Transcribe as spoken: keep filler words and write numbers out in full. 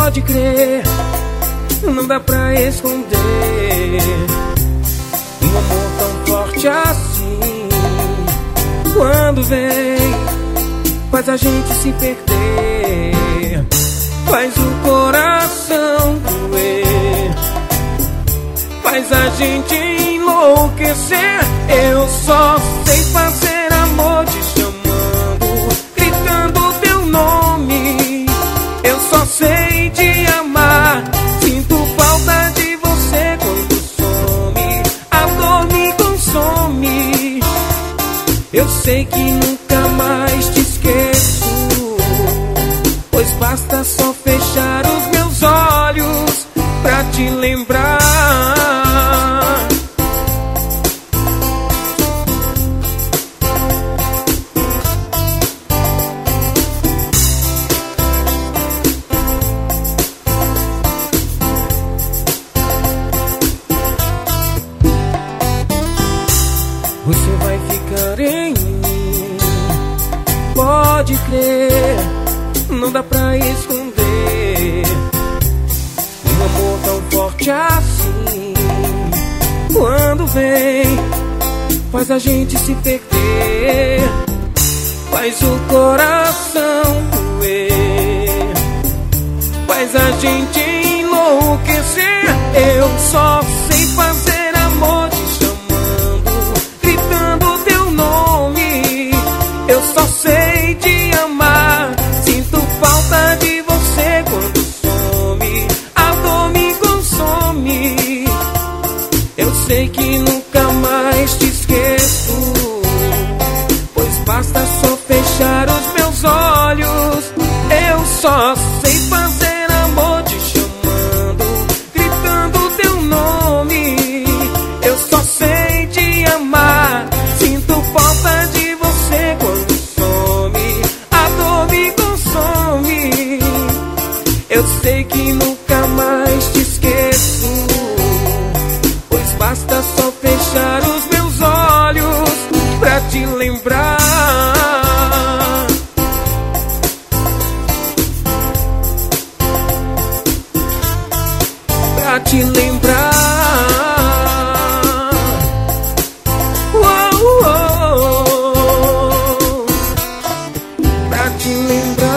Pode crer, não dá pra esconder um amor tão forte assim. Quando vem, faz a gente se perder, faz o coração doer, faz a gente enlouquecer. Eu só sei fazer amor te chamando, gritando teu nome. Eu só sei te amar, sinto falta de você quando some, a dor me consome. Eu sei que nunca mais te esqueço, pois basta só fechar os meus olhos pra te lembrar. Você vai ficar em mim, pode crer, não dá pra esconder um amor tão forte assim. Quando vem, faz a gente se perder, faz o coração doer, faz a gente enlouquecer. Eu só sei fazer amor te chamando, gritando teu nome. Eu só sei te amar, sinto falta de você quando some, a dor me consome. Eu sei que nunca mais te esqueço, pois basta só fechar os meus olhos. Eu só sei fazer amor te chamando, gritando teu nome. Eu só sei te amar, sinto falta de você quando some, a dor me consome. Eu sei que nunca mais te esqueço, pois basta só fechar os meus olhos pra te lembrar. Pra te lembrar. Oh, oh, oh. Pra te lembrar.